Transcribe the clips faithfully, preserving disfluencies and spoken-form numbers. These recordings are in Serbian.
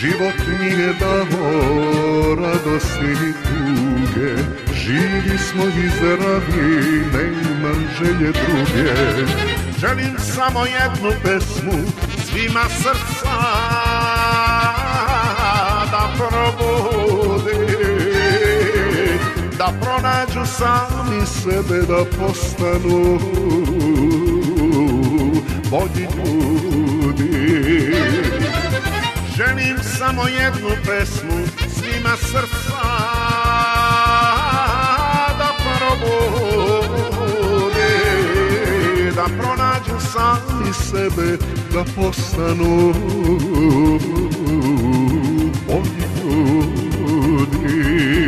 Život nije dao radosti ni tuge, živi smo i zdravi, nemam želje druge. Želim samo jednu pesmu svima srca da probude, da pronađu sami sebe, da postanu bolji ljudi. Želim samo jednu pesmu svima srca da probude, da pronađu sami sebe, da postanu bolji ljudi.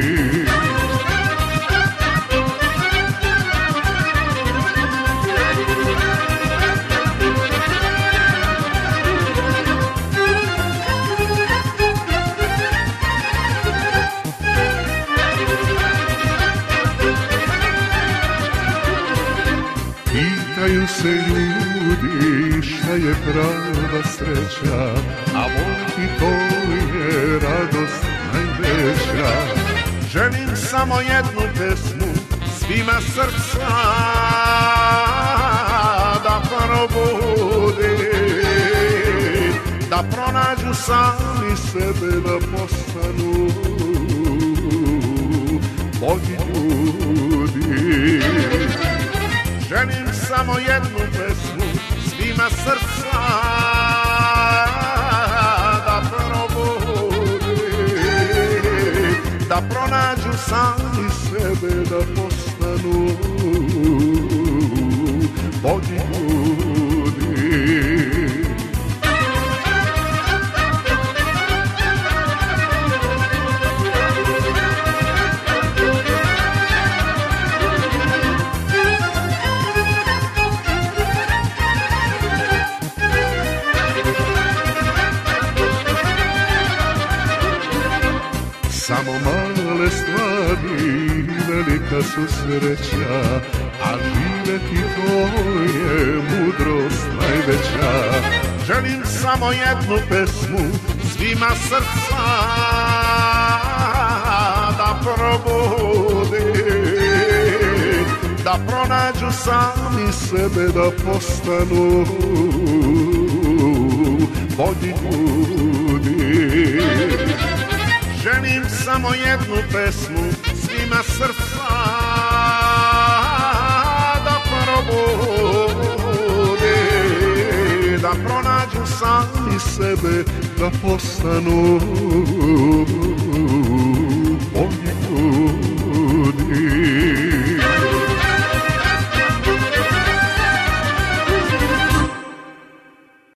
Pitaju se ljudi šta je prava sreća, a voliti to je radost najveća. Želim samo jednu pesmu svima srca da probude, da pronađu sami sebe, da postanu bolji ljudi. Želim samo jednu pesmu svima srca da probude, da pronađu sami sebe, da postanu bolji ljudi. Samo male stvari, velika su sreća, a živeti to je mudrost najveća. Želim samo jednu pesmu svima srca da probude, da pronađu sami sebe, da postanu bolji ljudi. Želim samo jednu pesmu svima srca da probude, da pronađu sami sebe, da postanu